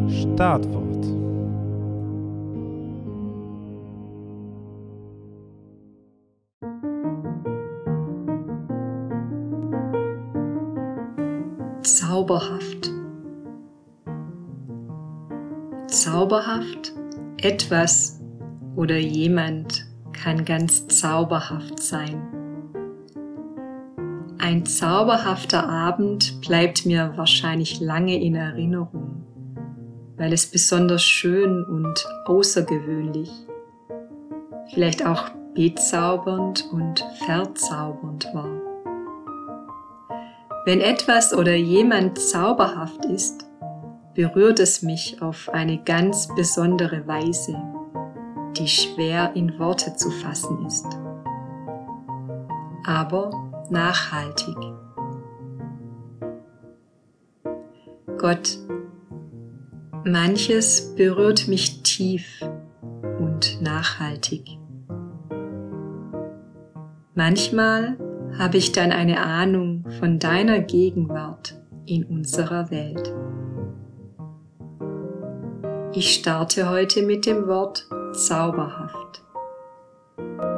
Startwort. Zauberhaft. Zauberhaft, etwas oder jemand kann ganz zauberhaft sein. Ein zauberhafter Abend bleibt mir wahrscheinlich lange in Erinnerung, weil es besonders schön und außergewöhnlich, vielleicht auch bezaubernd und verzaubernd war. Wenn etwas oder jemand zauberhaft ist, berührt es mich auf eine ganz besondere Weise, die schwer in Worte zu fassen ist, aber nachhaltig. Gott, manches berührt mich tief und nachhaltig. Manchmal habe ich dann eine Ahnung von deiner Gegenwart in unserer Welt. Ich starte heute mit dem Wort zauberhaft.